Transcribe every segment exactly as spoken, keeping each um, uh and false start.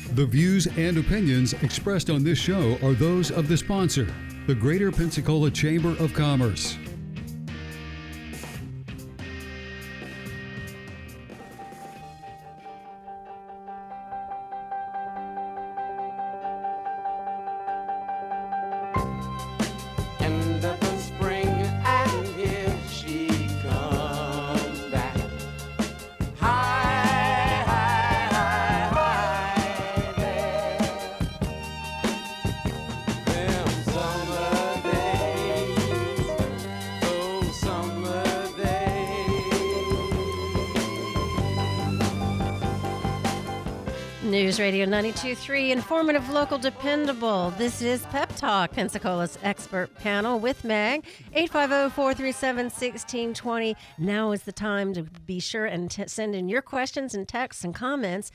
The views and opinions expressed on this show are those of the sponsor, the Greater Pensacola Chamber of Commerce. News Radio ninety-two point three, informative, local, dependable. This is Pep Talk, Pensacola's expert panel with Meg. eight five zero, four three seven, one six two zero. Now is the time to be sure and t- send in your questions and texts and comments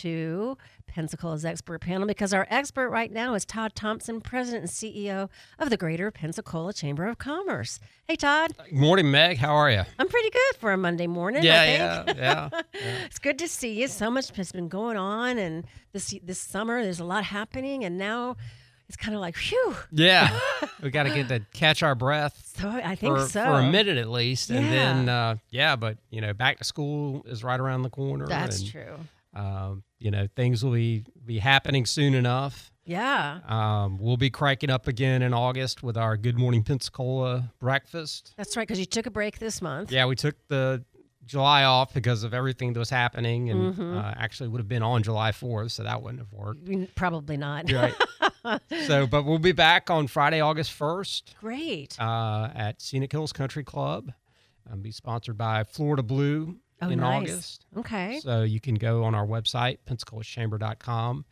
to Pensacola's expert panel, because our expert right now is Todd Thompson, President and C E O of the Greater Pensacola Chamber of Commerce. Hey, Todd. Good morning, Meg. How are you? I'm pretty good for a Monday morning, yeah, I think. Yeah, yeah, yeah. It's good to see you. So much has been going on, and this this summer there's a lot happening, and now it's kind of like, whew. Yeah, we got to get to catch our breath. So I think for, so. For a minute at least, and Yeah. then, uh, yeah, but, you know, back to school is right around the corner. That's and, true. Um, you know, things will be, be happening soon enough. Yeah. Um, we'll be cranking up again in August with our Good Morning Pensacola breakfast. That's right, because you took a break this month. Yeah, we took the July off because of everything that was happening, and Mhm. uh, actually would have been on July fourth, so that wouldn't have worked. Probably not. Right. So, but we'll be back on Friday, August first. Great. Uh, at Scenic Hills Country Club. I'll be sponsored by Florida Blue Oh, in nice. August. Okay. So you can go on our website, pensacola chamber dot com,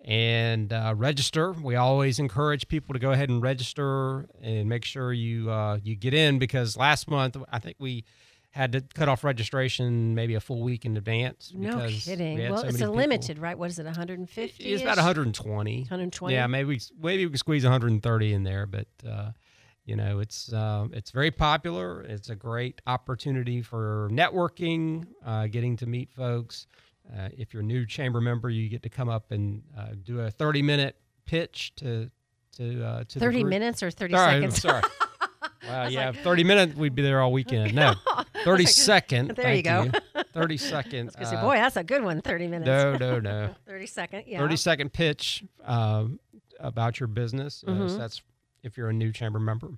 and uh, register. We always encourage people to go ahead and register and make sure you uh, you get in, because last month I think we had to cut off registration maybe a full week in advance. No because kidding. we had Well, so it's many a people. limited, right? What is it, one hundred fifty? It's about one hundred twenty. one hundred twenty? Yeah, maybe we, maybe we can squeeze one hundred thirty in there, but uh, you know, it's uh, it's very popular. It's a great opportunity for networking, uh, getting to meet folks. Uh, if you're a new chamber member, you get to come up and uh, do a thirty minute pitch to to uh, to thirty the group. minutes or thirty sorry, seconds? Sorry. Wow, yeah, thirty minutes, we'd be there all weekend. No, thirty second. There you thank go. thirty second. I was gonna say, boy, that's a good one, thirty minutes. No, no, no. thirty second, yeah. thirty second pitch um, about your business. Uh, Mhm. so that's if you're a new chamber member.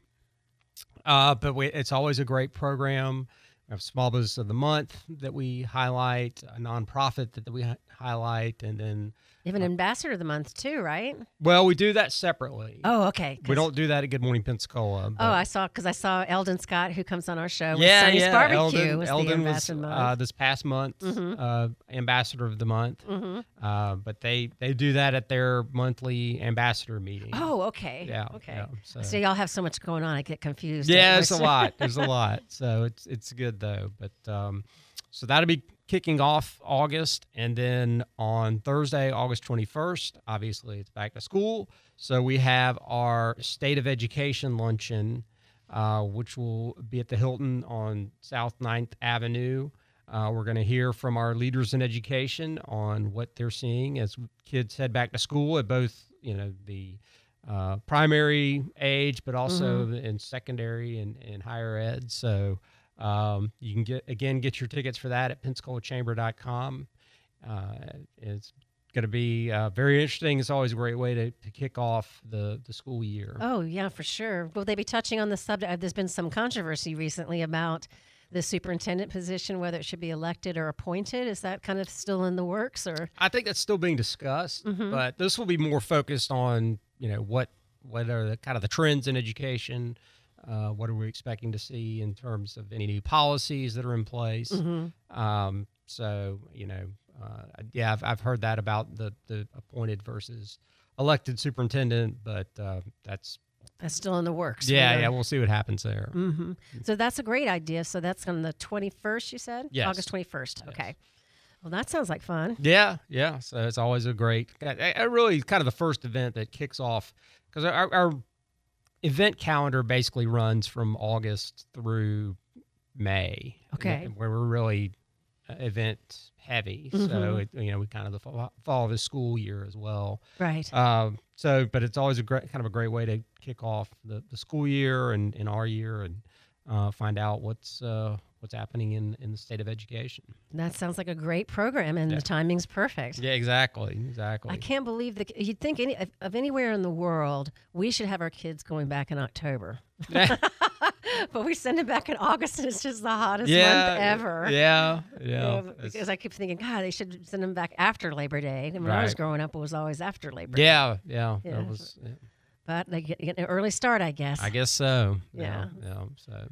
Uh, but we, it's always a great program. We have Small Business of the Month that we highlight, a nonprofit that, that we hi- highlight, and then, You have an ambassador of the month too, right? well, we do that separately. Oh, okay. 'cause- We don't do that at Good Morning Pensacola. Oh, but- I saw, because I saw Eldon Scott, who comes on our show. with yeah, Sonny's yeah. Barbecue Eldon, was the Eldon was ambassador of the uh, month. this past month Mhm. uh, ambassador of the month. Mhm. Uh, but they, they do that at their monthly ambassador meeting. Oh, okay. Yeah. Okay. yeah, so. So y'all have so much going on, I get confused. Yeah, at there's a which- lot. There's a lot. So it's it's good though. But um, so that'll be kicking off August, and then on Thursday, August twenty-first, obviously it's back to school. So we have our State of Education luncheon, uh, which will be at the Hilton on South ninth Avenue. Uh, we're going to hear from our leaders in education on what they're seeing as kids head back to school at both, you know, the uh, primary age, but also Mhm. in secondary and, and higher ed. So um, you can get, again, get your tickets for that at pensacola chamber dot com. Uh, it's going to be uh, very interesting. It's always a great way to, to kick off the, the school year. Oh, yeah, for sure. Will they be touching on the subject? There's been some controversy recently about the superintendent position, whether it should be elected or appointed. Is that kind of still in the works, or? I think that's still being discussed, Mhm. but this will be more focused on, you know, what what are the kind of the trends in education. Uh, what are we expecting to see in terms of any new policies that are in place? Mhm. Um, so, you know, uh, yeah, I've, I've heard that about the, the appointed versus elected superintendent, but uh, that's, That's still in the works. yeah, We're- yeah, we'll see what happens there. Mm-hmm. So that's a great idea. So that's on the twenty-first, you said? Yes. August twenty-first. Yes. Okay. Well, that sounds like fun. Yeah, yeah. So it's always a great, I, I really kind of the first event that kicks off, because our, our event calendar basically runs from August through May. Okay. Where we're really event heavy. Mm-hmm. So, it, you know, we kind of the fall, fall of the school year as well. Right. Um, so, but it's always a great, kind of a great way to kick off the, the school year and, and our year and uh, find out what's uh, what's happening in, in the state of education. That sounds like a great program, and Yeah. the timing's perfect. Yeah, exactly, exactly. I can't believe that you'd think any of, of anywhere in the world we should have our kids going back in October, but we send them back in August, and it's just the hottest yeah, month ever. Yeah, yeah. Yeah, It's- because I keep thinking, God, they should send them back after Labor Day. And when I was Right. growing up, it was always after Labor Day. yeah, yeah. Yeah. That was, yeah. But they get, get an early start, I guess. I guess so. Yeah. yeah. So,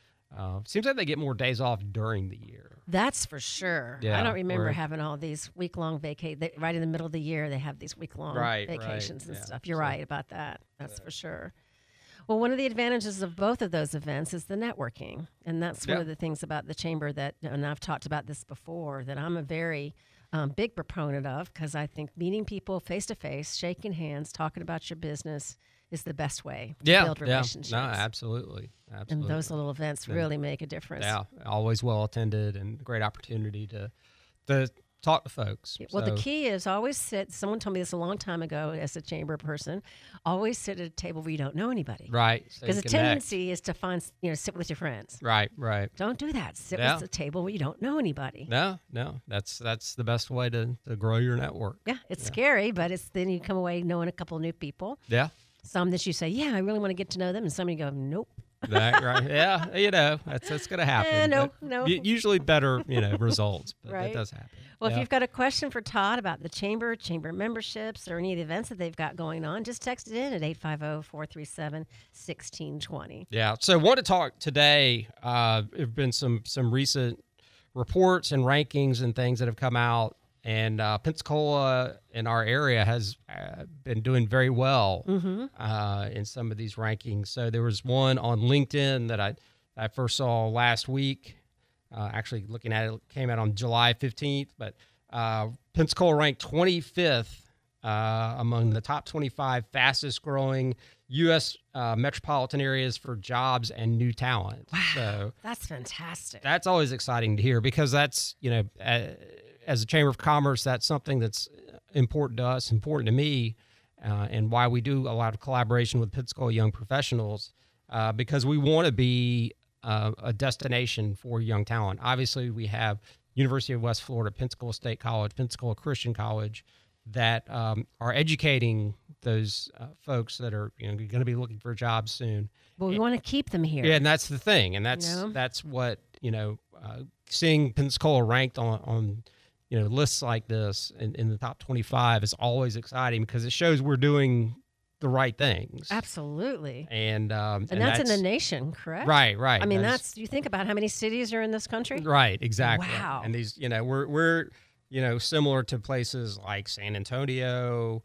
uh, seems like they get more days off during the year. That's for sure. I Yeah, don't remember or- having all these week long vacations. Right in the middle of the year, they have these week long Right, right, vacations and yeah. stuff. You're So- right about that. That's for sure. Well, one of the advantages of both of those events is the networking. And that's one Yeah. of the things about the chamber that, and I've talked about this before, that I'm a very um, big proponent of, because I think meeting people face to face, shaking hands, talking about your business is the best way to Yeah, build yeah. relationships. No, absolutely, absolutely. And those little events Yeah. really make a difference. Yeah, always well attended and great opportunity to to talk to folks. Well, the So, key is always sit. Someone told me this a long time ago as a chamber person. Always sit at a table where you don't know anybody. right, so Because you the connect. tendency is to find, you know, sit with your friends. Right, right. Don't do that. Sit Yeah. with the table where you don't know anybody. No, no, that's that's the best way to, to grow your network. Yeah, it's Yeah. scary, but it's then you come away knowing a couple of new people. Yeah, Some that you say, yeah, I really want to get to know them, and some you go, nope. that, right. Yeah, you know, that's that's gonna happen. Eh, no, but no. u- Usually better, you know, results, but Right. that does happen. Well, yeah. if you've got a question for Todd about the chamber, chamber memberships, or any of the events that they've got going on, just text it in at eight five zero, four three seven, one six two zero. Yeah. So, want to talk today. Uh, there have been some some recent reports and rankings and things that have come out, and uh, Pensacola in our area has uh, been doing very well Mm-hmm. uh, in some of these rankings. So, there was one on LinkedIn that I I first saw last week. Uh, actually, looking at it, it came out on July fifteenth, but uh, Pensacola ranked twenty-fifth uh, among the top twenty-five fastest growing U S uh, metropolitan areas for jobs and new talent. Wow. So That's fantastic. that's always exciting to hear, because that's, you know, uh, as a Chamber of Commerce, that's something that's important to us, important to me, uh, and why we do a lot of collaboration with Pensacola young professionals, uh, because we want to be uh, a destination for young talent. Obviously, we have University of West Florida, Pensacola State College, Pensacola Christian College, that um, are educating those uh, folks that are, you know, going to be looking for jobs soon. Well, we want to keep them here. Yeah, and that's the thing, and that's know? that's what, you know, uh, seeing Pensacola ranked on, on you know, lists like this in, in the top twenty-five is always exciting, because it shows we're doing the right things. Absolutely. And um, And, that's, in the nation, correct? right, right. I mean, That's- that's, you think about how many cities are in this country? right, exactly. Wow. And these, you know, we're we're you know, similar to places like San Antonio,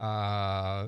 uh,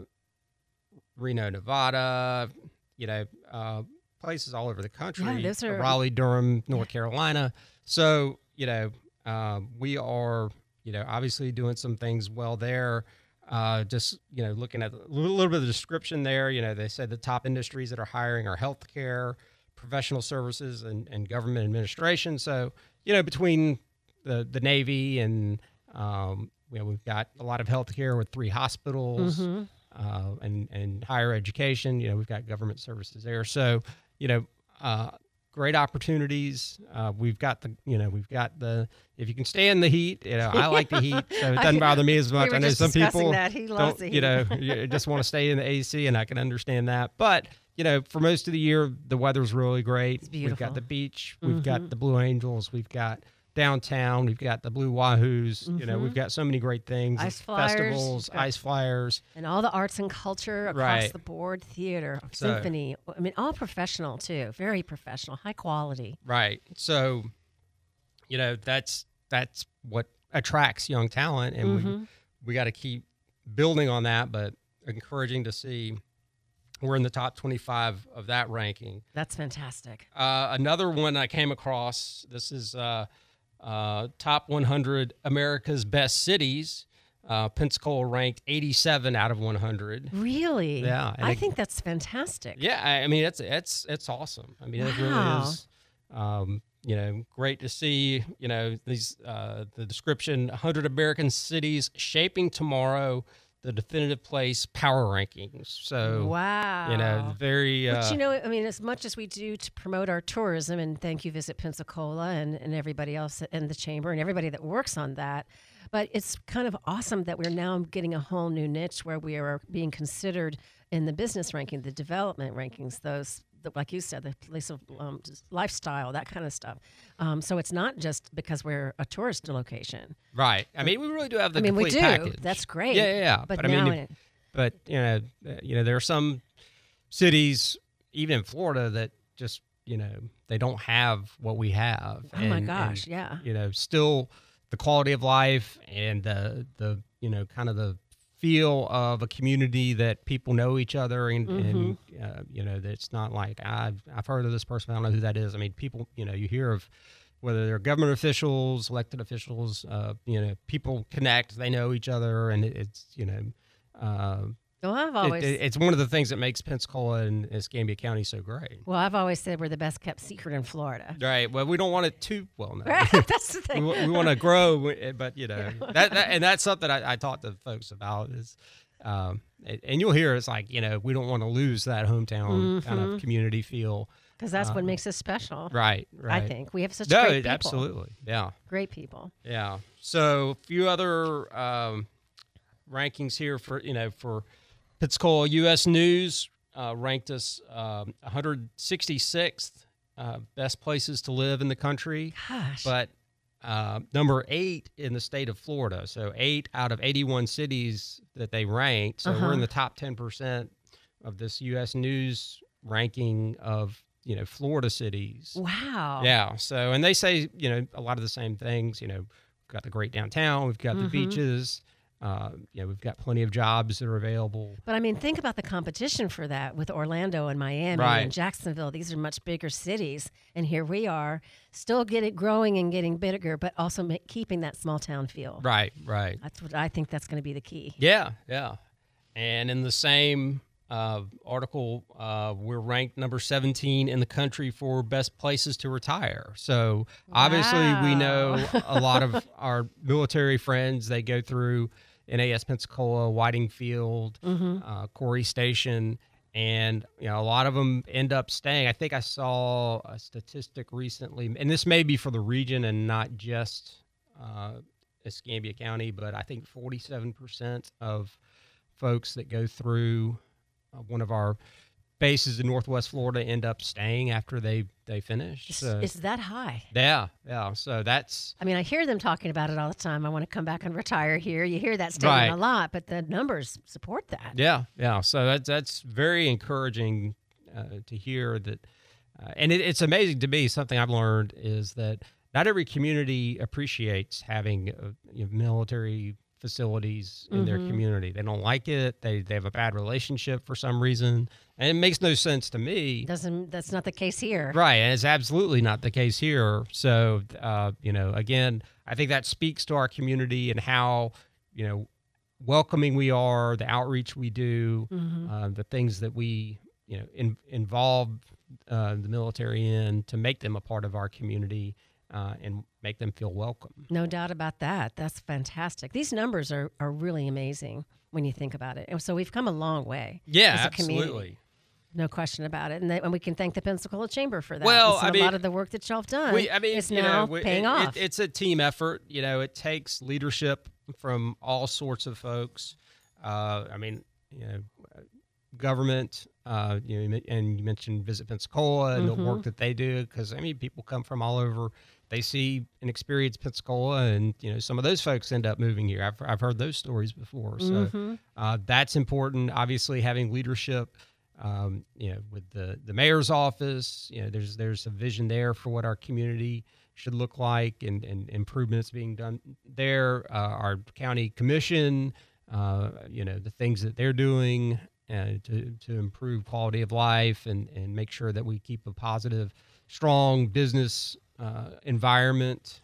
Reno, Nevada, you know, uh, places all over the country. Yeah, those are- Raleigh, Durham, North Carolina. So, you know, um, we are, you know, obviously doing some things well there. Uh, just, you know, looking at a little, little bit of the description there, you know, they said the top industries that are hiring are healthcare, professional services, and, and government administration. So, you know, between the, the Navy and, um, you know, we've got a lot of healthcare with three hospitals, Mhm. uh, and, and higher education, you know, we've got government services there. So, you know, uh, great opportunities. Uh, we've got the, you know, we've got the, if you can stand the heat, you know, I like the heat, so it doesn't bother me as much. were I know just some discussing people that. He loves don't, the you know, heat. you just want to stay in the A C, and I can understand that. But, you know, for most of the year, the weather's really great. It's We've beautiful. got the beach, we've Mhm. got the Blue Angels, we've got downtown, we've got the Blue Wahoos, you know, Mhm. we've got so many great things. Ice flyers, festivals, we've got- ice flyers. And all the arts and culture across Right. the board, theater, So- symphony. I mean, all professional, too. Very professional, high quality. Right. So, you know, that's that's what attracts young talent, and we Mhm. we got to keep building on that. But encouraging to see we're in the top twenty-five of that ranking. That's fantastic. Uh, another one I came across. This is uh, uh, top one hundred America's best cities. Uh, Pensacola ranked eighty-seven out of one hundred. Really? Yeah, and I it- think that's fantastic. Yeah, I, I mean it's it's it's awesome. I mean it Wow. really is. Um, you know, great to see, you know, these uh, the description, one hundred American cities shaping tomorrow, the definitive place power rankings. So, wow. you know, very. Uh, but, you know, I mean, as much as we do to promote our tourism, and thank you, Visit Pensacola, and, and everybody else in the chamber and everybody that works on that, but it's kind of awesome that we're now getting a whole new niche where we are being considered in the business ranking, the development rankings, those, the, like you said, the place of um, lifestyle, that kind of stuff. Um, so it's not just because we're a tourist location. Right. I mean, we really do have the I mean, we complete do. package. That's great. Yeah, yeah, yeah. But, But, I now mean, it, if- but you know, uh, you know, there are some cities, even in Florida, that just, you know, they don't have what we have. oh my And- gosh, and, yeah. You know, still the quality of life and the the you know kind of the feel of a community that people know each other and, and uh, you know, that's not like I've I've heard of this person, I don't know who that is. I mean, people, you know, you hear of whether they're government officials, elected officials, uh, you know, people connect, they know each other, and it, it's you know. Uh, Well, I've it- always it- it's one of the things that makes Pensacola and Escambia County so great. well, I've always said we're the best kept secret in Florida. Right. Well, we don't want it too well known. That's the we, thing. wa- we want to grow, but you know that, that, and that's something I, I talk to folks about is, um, and, and you'll hear it's like you know we don't want to lose that hometown kind of community feel. Because that's what um, makes us special. Right. Right. I think we have such No, great it- people. absolutely. Yeah. Great people. Yeah. So a few other um, rankings here for you know for Pensacola. U S News uh, ranked us um, one hundred sixty-sixth uh, best places to live in the country, Gosh. but uh, number eight in the state of Florida. So eight out of eighty-one cities that they ranked. So Uh-huh. we're in the top ten percent of this U S News ranking of you know Florida cities. wow. Yeah. So, and they say, you know, a lot of the same things. You know, we've got the great downtown, we've got the beaches, uh, you know, we've got plenty of jobs that are available. But I mean, think about the competition for that with Orlando and Miami Right. and Jacksonville. These are much bigger cities, and here we are, still getting growing and getting bigger, but also ma- keeping that small town feel. Right. Right. That's what I think. That's going to be the key. Yeah. Yeah. And in the same uh, article, uh, we're ranked number seventeen in the country for best places to retire. So obviously, we know a lot of our military friends. They go through N A S Pensacola, Whiting Field, uh, Corey Station, and you know a lot of them end up staying. I think I saw a statistic recently, and this may be for the region and not just uh, Escambia County, but I think forty-seven percent of folks that go through uh, one of our bases in Northwest Florida end up staying after they they finish. It's, So, it's that high. yeah, yeah. So that's I mean, I hear them talking about it all the time. I want to come back and retire here. You hear that statement Right. a lot, but the numbers support that. yeah, yeah. So that's that's very encouraging uh, to hear that, uh, and it, it's amazing to me. Something I've learned is that not every community appreciates having uh, you know, military facilities in their community. They don't like it. They they have a bad relationship for some reason, and it makes no sense to me. Doesn't that's not the case here. Right, and it's absolutely not the case here. So, uh, you know, again, I think that speaks to our community and how, you know, welcoming we are, the outreach we do, uh, the things that we, you know, in, involve uh, the military in to make them a part of our community uh, and make them feel welcome. No doubt about that. That's fantastic. These numbers are, are really amazing when you think about it. And so we've come a long way. Yeah, as a community. absolutely. No question about it. And, they, and we can thank the Pensacola Chamber for that. Well, And so I a mean, lot of the work that y'all have done We, I mean, is you now know, we- paying it, off. It, it's a team effort. You know, it takes leadership from all sorts of folks. Uh, I mean, you know, government. Uh, you know, you men- and you mentioned Visit Pensacola and the Mm-hmm. work that they do. Because I mean, people come from all over. They see and experience Pensacola, and you know, some of those folks end up moving here. I've I've heard those stories before. So Mm-hmm. uh, that's important. Obviously, having leadership. Um, you know, with the, the mayor's office, you know, there's there's a vision there for what our community should look like, and, and improvements being done there. Uh, our county commission, uh, you know, the things that they're doing uh, to to improve quality of life and and make sure that we keep a positive, strong business uh, environment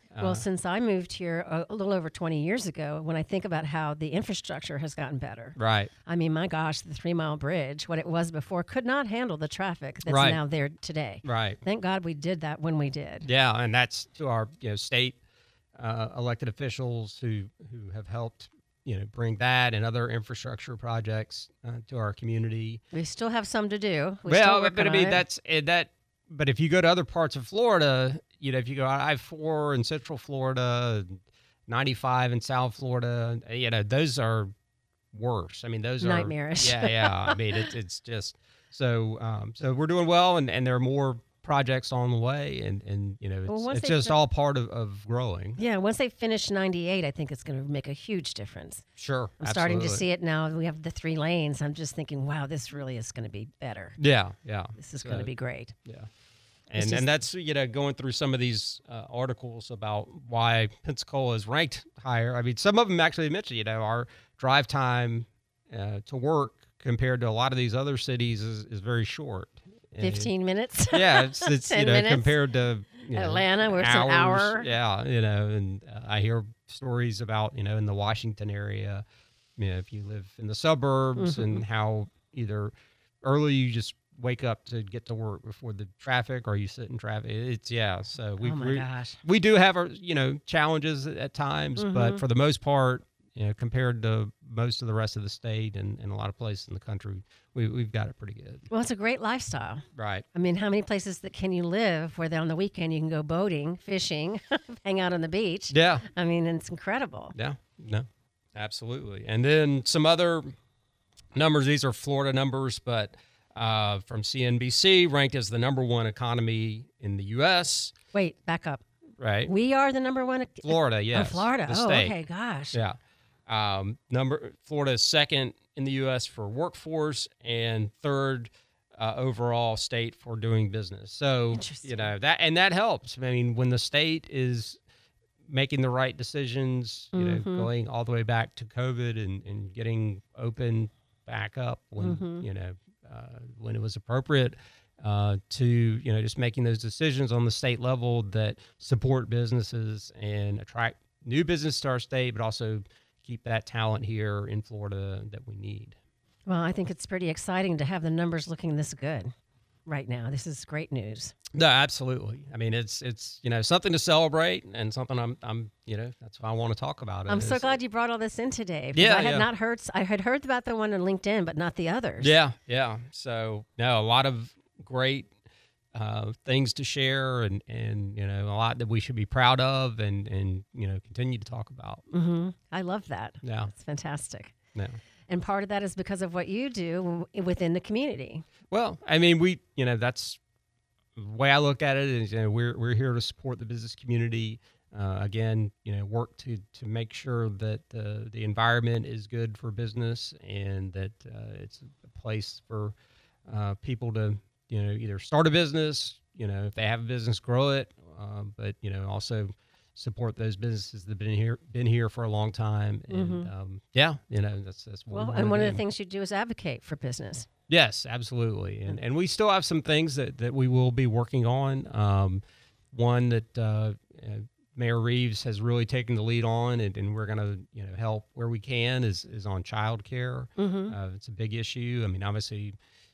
Well, since I moved here a, a little over twenty years ago, when I think about how the infrastructure has gotten better, Right. I mean, my gosh, the Three Mile Bridge, what it was before, could not handle the traffic that's Right. now there today. Right. Thank God we did that when we did. Yeah, and that's to our you know state uh, elected officials who who have helped you know bring that and other infrastructure projects uh, to our community. We still have some to do. We're still Well, working but I on mean it. that's eh, that. But if you go to other parts of Florida, you know, if you go I four in Central Florida, ninety-five in South Florida, you know, those are worse. I mean, those Nightmarish. are yeah, yeah. I mean, it's it's just so um, so we're doing well, and, and there are more projects on the way, and, and you know, it's, Well, once it's they just fin- all part of, of growing. Yeah, once they finish ninety-eight, I think it's going to make a huge difference. Sure, I'm starting to see it now. We have the three lanes. I'm just thinking, wow, this really is going to be better. Yeah, yeah. This is So, going to be great. yeah. It's And just- and that's you know going through some of these uh, articles about why Pensacola is ranked higher. I mean, some of them actually mention you know our drive time uh, to work compared to a lot of these other cities is, is very short. And- fifteen minutes. Yeah, it's, it's ten you know minutes. compared to you know, Atlanta, where it's an hours. hour. Yeah, you know, and uh, I hear stories about you know in the Washington area, you know, if you live in the suburbs Mm-hmm. and how either early you just wake up to get to work before the traffic, or you sit in traffic. It's yeah. So we Oh my we, gosh. we do have our you know challenges at, at times, Mm-hmm. but for the most part, you know, compared to most of the rest of the state and, and a lot of places in the country, we we've got it pretty good. Well, it's a great lifestyle. Right. I mean, how many places that can you live where on the weekend you can go boating, fishing, hang out on the beach? Yeah. I mean, it's incredible. Yeah, no, absolutely. And then some other numbers. These are Florida numbers, but uh, from C N B C, ranked as the number one economy in the U S. Wait, back up. Right, We are the number one. Florida. Yes, Oh, Florida. the Oh, state. okay. Gosh. Yeah, um, number Florida is second in the U S for workforce and third uh, overall state for doing business. So Interesting. you know that, and that helps. I mean, when the state is making the right decisions, you know, Mhm. going all the way back to COVID and, and getting open back up when, Mhm. you know, uh, when it was appropriate uh, to, you know, just making those decisions on the state level that support businesses and attract new business to our state, but also keep that talent here in Florida that we need. Well, I think it's pretty exciting to have the numbers looking this good right now. This is great news. No, absolutely. I mean, it's it's you know something to celebrate and something I'm I'm you know that's why I want to talk about it. I'm so is- glad you brought all this in today. because Yeah, I had yeah. not heard. I had heard about the one on LinkedIn, but not the others. Yeah, yeah. So no, a lot of great uh, things to share, and and you know a lot that we should be proud of, and and you know continue to talk about. Mm-hmm. I love that. Yeah, It's fantastic. yeah. And part of that is because of what you do w- within the community. Well, I mean, we you know that's the way I look at it is you know we're we're here to support the business community. Uh, again, you know, work to to make sure that uh, the environment is good for business and that uh, it's a place for uh, people to you know either start a business, you know, if they have a business, grow it, um, but you know also support those businesses that have been here been here for a long time. And um, yeah, you know that's that's what Well, we and wanna one of do. the things you do is advocate for business. Yes, absolutely, and and we still have some things that, that we will be working on. Um, one that uh, uh, Mayor Reeves has really taken the lead on, and, and we're going to you know help where we can is is on childcare. Mm-hmm. Uh, it's a big issue. I mean, obviously,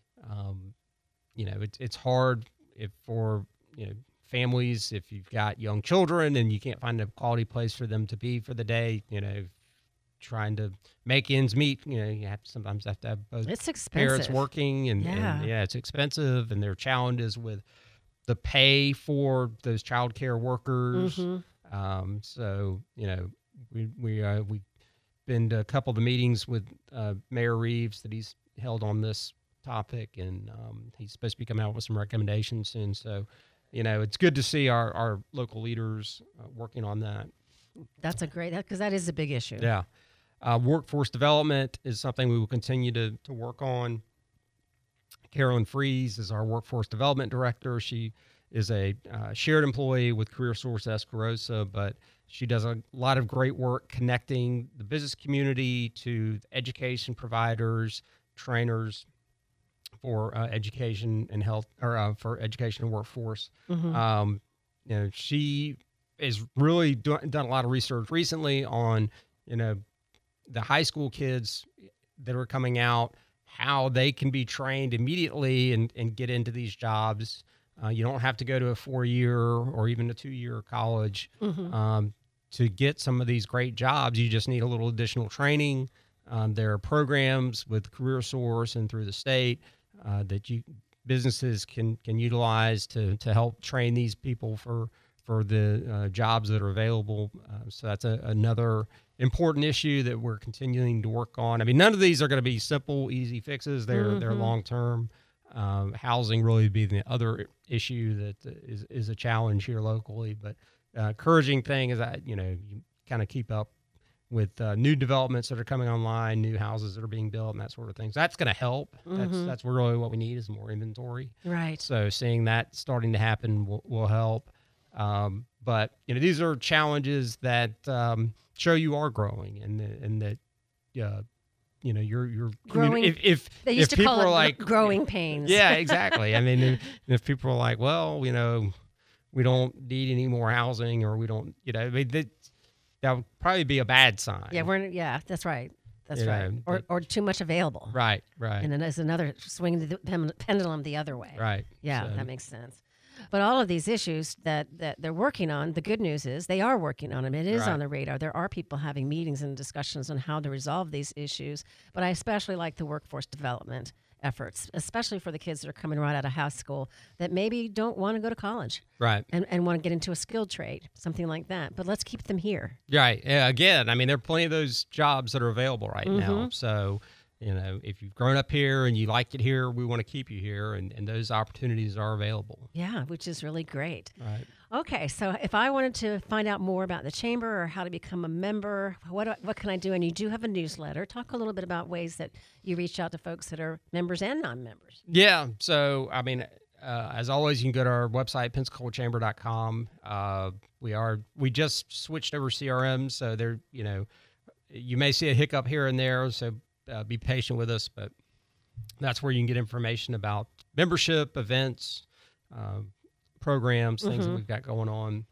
um, you know it's it's hard if for you know families if you've got young children and you can't find a quality place for them to be for the day. You know, trying to make ends meet. You know, you have to sometimes have to have both It's expensive. parents working and Yeah. and yeah, it's expensive, and there are challenges with the pay for those childcare workers. Mhm. Um, so you know, we we uh, we been to a couple of the meetings with uh, Mayor Reeves that he's held on this topic, and um, he's supposed to be coming out with some recommendations soon. So you know, it's good to see our our local leaders uh, working on that. That's a great because that is a big issue. Yeah. Uh, workforce development is something we will continue to, to work on. Carolyn Fries is our workforce development director. She is a uh, shared employee with CareerSource Escarosa, but she does a lot of great work connecting the business community to education providers, trainers for uh, education and health, or uh, for education and workforce. Mhm. Um, you know, she is really do, done a lot of research recently on, you know, the high school kids that are coming out, how they can be trained immediately and, and get into these jobs. Uh, you don't have to go to a four-year or even a two-year college mm-hmm. um, to get some of these great jobs. You just need a little additional training. Um, there are programs with CareerSource and through the state uh, that you businesses can can utilize to to help train these people for for the uh, jobs that are available. Uh, so that's a, another important issue that we're continuing to work on. I mean, none of these are going to be simple, easy fixes. They're mm-hmm. they're long term. Um, housing really be the other issue that is is a challenge here locally. But uh, encouraging thing is that you know you kind of keep up with uh, new developments that are coming online, new houses that are being built, and that sort of thing. So that's going to help. Mm-hmm. That's that's really what we need is more inventory. Right. So seeing that starting to happen will, will help. Um, but you know these are challenges that um, show you are growing, and and that uh, you know you're you're growing. If if, they used if to people call it are like growing pains. Yeah, exactly. I mean, if, if people are like, well, you know, we don't need any more housing, or we don't, you know, I mean, that that would probably be a bad sign. Yeah, we're yeah, that's right. That's You right. know, Or that- or too much available. Right, right, And then there's another swing the pen- pendulum the other way. right. Yeah, So- that makes sense. But all of these issues that, that they're working on, the good news is they are working on them. It is Right. on the radar. There are people having meetings and discussions on how to resolve these issues. But I especially like the workforce development efforts, especially for the kids that are coming right out of high school that maybe don't want to go to college Right. and, and want to get into a skilled trade, something like that. But let's keep them here. Right. Yeah, again, I mean, there are plenty of those jobs that are available right now. Mhm. So, you know, if you've grown up here and you like it here, we want to keep you here, and, and those opportunities are available. Yeah, which is really great. Right. Okay, so if I wanted to find out more about the chamber or how to become a member, what do I- what can I do? And you do have a newsletter. Talk a little bit about ways that you reach out to folks that are members and non-members. Yeah. So, I mean, uh, as always, you can go to our website, pensacola chamber dot com. Uh, we are we just switched over C R M, so there, you know, you may see a hiccup here and there. So uh, be patient with us, but that's where you can get information about membership, events, uh, programs, things Mhm. that we've got going on.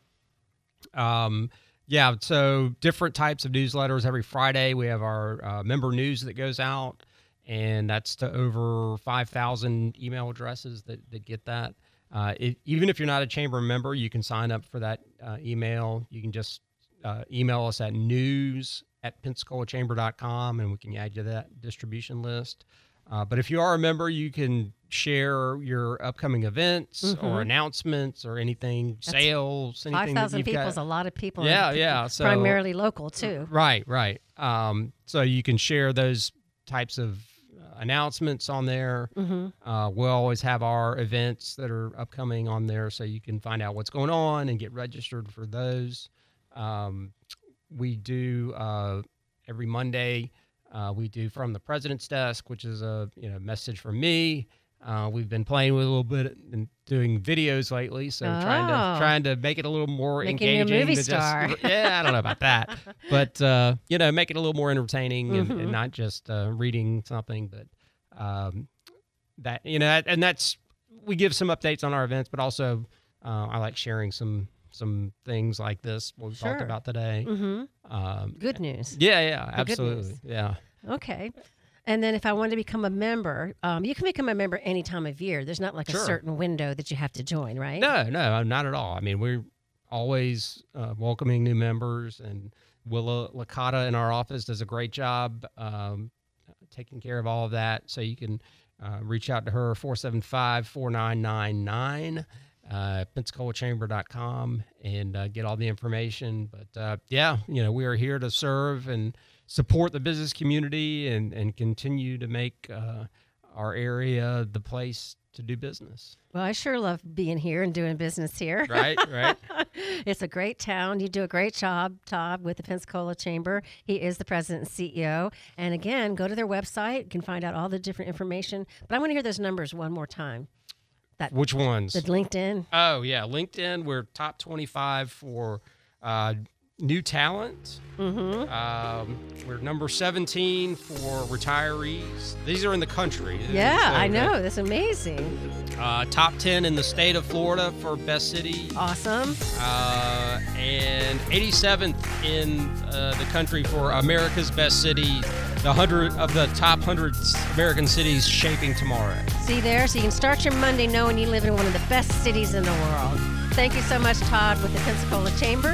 Um, yeah, so different types of newsletters. Every Friday, we have our uh, member news that goes out, and that's to over five thousand email addresses that, that get that. Uh, it, even if you're not a chamber member, you can sign up for that uh, email. You can just uh, email us at news at pensacola chamber dot com, and we can add you to that distribution list. Uh, but if you are a member, you can share your upcoming events Mhm. or announcements or anything, sales, anything Five that thousand you've people got. is a lot of people. Yeah, and yeah, so- primarily local too. Right, right. Um, so you can share those types of uh, announcements on there. Mm-hmm. Uh, we'll always have our events that are upcoming on there, so you can find out what's going on and get registered for those. Um, we do uh, every Monday. Uh, we do From the President's Desk, which is a you know message from me. Uh, we've been playing with a little bit and doing videos lately, so trying Oh. to trying to make it a little more Making you a engaging. movie than just- star. yeah, I don't know about that, but uh, you know, make it a little more entertaining and, Mhm. and not just uh, reading something, but um, that you know, and that's we give some updates on our events, but also uh, I like sharing some some things like this what we Sure. talked about today. Mm-hmm. Um, Good news. yeah, yeah, The good absolutely, news. yeah. Okay. And then if I wanted to become a member, um, you can become a member any time of year. There's not like Sure. a certain window that you have to join, right? No, no, not at all. I mean, we're always uh, welcoming new members, and Willa Licata in our office does a great job um, taking care of all of that. So you can uh, reach out to her, four seven five, four nine nine nine, uh, pensacola chamber dot com, and uh, get all the information. But uh, yeah, you know, we are here to serve and support the business community and, and continue to make uh, our area the place to do business. Well, I sure love being here and doing business here. Right, right. It's a great town. You do a great job, Todd, with the Pensacola Chamber. He is the president and C E O. And again, go to their website. You can find out all the different information. But I want to hear those numbers one more time. That Which ones? the LinkedIn. Oh, yeah. LinkedIn, we're top twenty-five for uh, new talent. Mm-hmm. Um, we're number seventeen for retirees. These are in the country. Yeah, So, I know. That's amazing. Uh, top ten in the state of Florida for best city. Awesome. Uh, and eighty-seventh in uh, the country for America's best city. The one hundred of the top one hundred American cities shaping tomorrow. See there? So you can start your Monday knowing you live in one of the best cities in the world. Thank you so much, Todd, with the Pensacola Chamber.